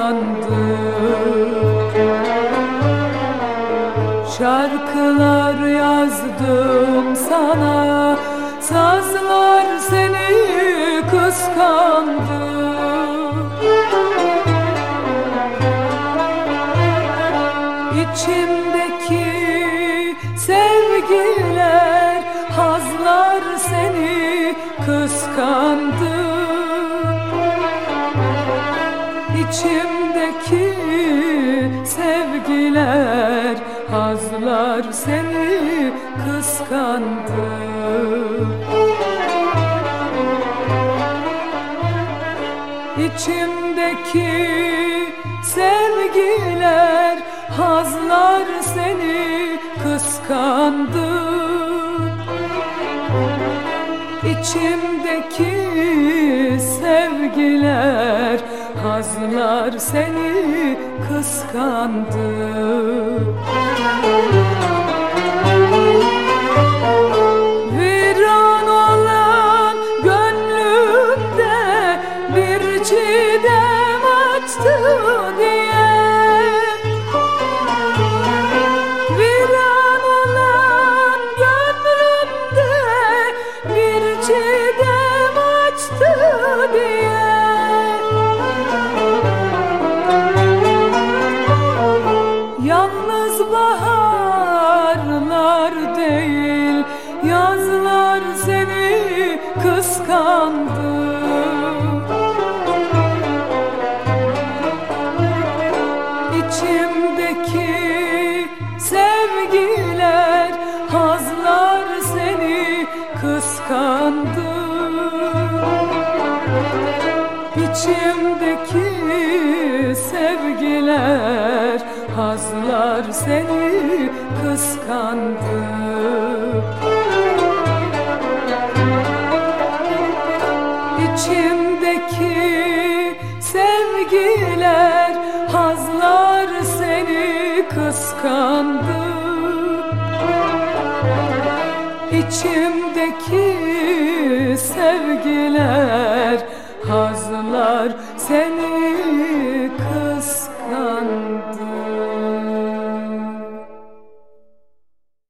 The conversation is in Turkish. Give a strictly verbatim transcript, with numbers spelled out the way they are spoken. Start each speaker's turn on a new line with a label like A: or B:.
A: kıskandı. Şarkılar yazdım sana, sazlar seni kıskandı. İçimdeki sevgiler, hazlar seni kıskandı. İçimdeki sevgiler, hazlar seni kıskandı. İçimdeki sevgiler, hazlar seni kıskandı. İçimdeki sevgiler, hazlar seni kıskandı. Viran olan gönlümde bir çiğdem açtı diye. Viran olan gönlümde bir çiğdem açtı diye. Yalnız baharlar değil, yazlar seni kıskandı. İçimdeki sevgiler, hazlar seni kıskandı. İçimdeki sevgiler, hazlar seni kıskandı. İçimdeki sevgiler, hazlar seni kıskandı. İçim